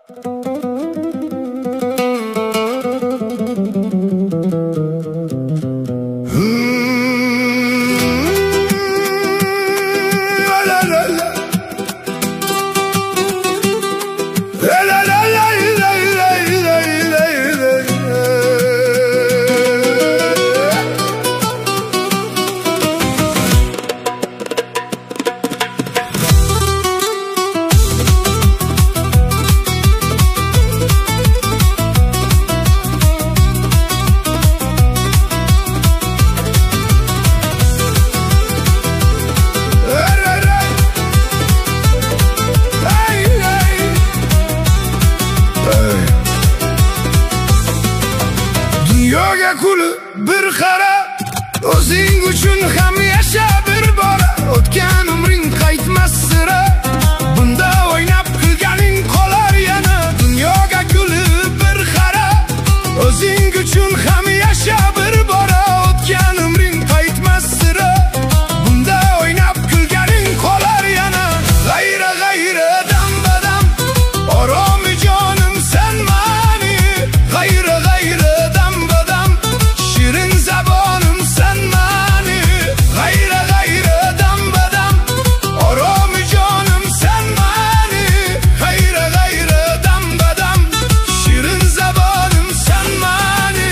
Dunyoga quli bir qara, o'zing uchun ham yasha bir bora. O'tgan umring qaytmas sira, bunda o'ynab kulganing qolar yana. Dunyoga quli bir qara, o'zing uchun ham yasha bir bora. O'tgan umring qaytmas sira, bunda o'ynab kulganing qolar yana. G'ayra g'ayra dam badam, oromi jonim sen mani. G'ayra g'ayra dam badam, shirin zabonim sen mani. G'ayra g'ayra dam badam, oromi jonim sen mani. G'ayra g'ayra dam badam, shirin zabonim sen mani.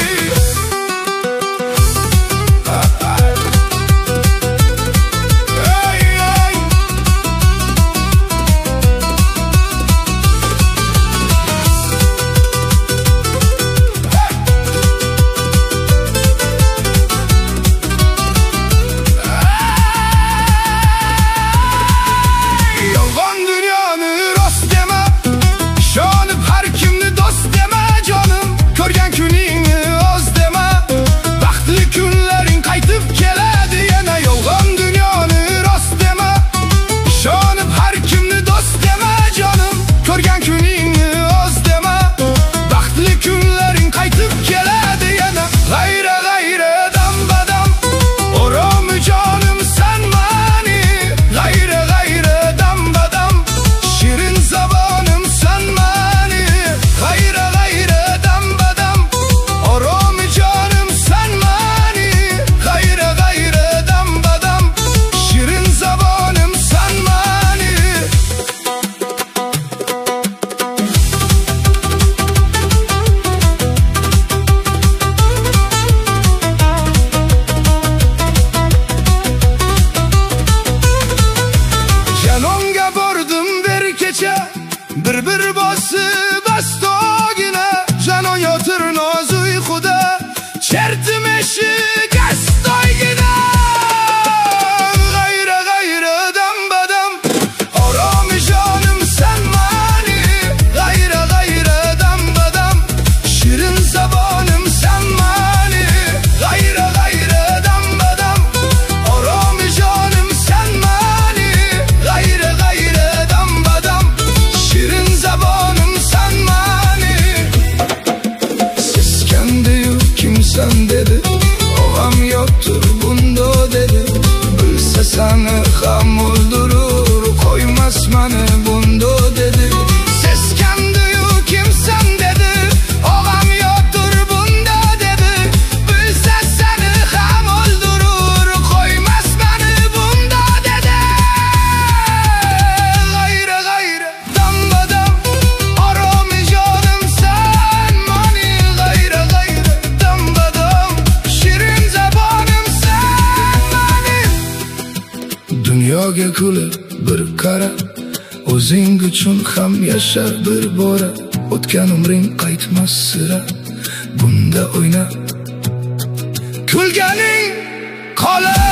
Yolg'on dunyoni rost dema, ishonib har kimni do'st dema jonim. Ko'rgan kuningni oz dema, baxtli kunlaring qaytib keladi yana. Yolg'on dunyoni rost dema, ishonib har kimni do'st dema jonim. Ko'rgan kuningni oz dema, baxtli kunlaring qaytib keladi yana. G'ayra g'ayra dam badam, oromi jonim sen mani. G'ayra g'ayra dam badam, shirin zabonim sen mani. G'ayra g'ayra dam badam, oromi jonim sen mani. G'ayra g'ayra dam badam, shirin zabonim sen mani. Janonga bordim bir kecha, bir bosib astogina. Janon yotir noz uyquda, chertim eshik astoygina. G'ayra g'ayra dam badam, oromi jonim sen mani. G'ayra g'ayra dam badam, shirin zabonim sen mani. G'ayra g'ayra dam badam, oromi jonim sen mani. G'ayra g'ayra dam badam, shirin zabonim sen mani. Seskandiyu kimsan dedi, og'am yoktur bunda dedi. Bilsa seni ham o'ldirur, qo'ymas mani bunda dedi. Seskandiyu kimsan dedi, og'am yoktur bunda dedi. Bilsa seni ham o'ldirur, qo'ymas mani bunda dedi. G'ayra g'ayra dam badam, oromi jonim sen mani. G'ayra g'ayra dam badam, shirin zabonim sen mani. Dunyoga quli bir qara, o'zing uchun ham yasha bir bora. O'tgan umring qaytmas sira, bunda o'ynab kulganing qolar.